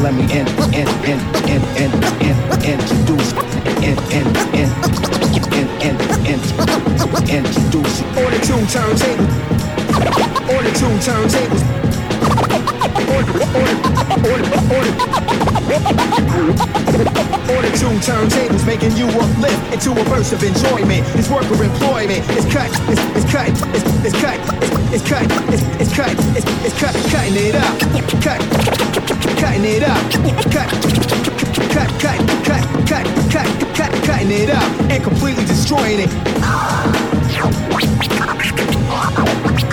let me introduce introduce on the two turntables. On the two turntables. On the two turntables, making you uplift into a burst of enjoyment. It's work or employment. It's cut. It's cut. It's cut. It's cut. It's cut. It's cut. Cutting it up. Cut. Cutting it up. Cut. Cutting it up and completely destroying it.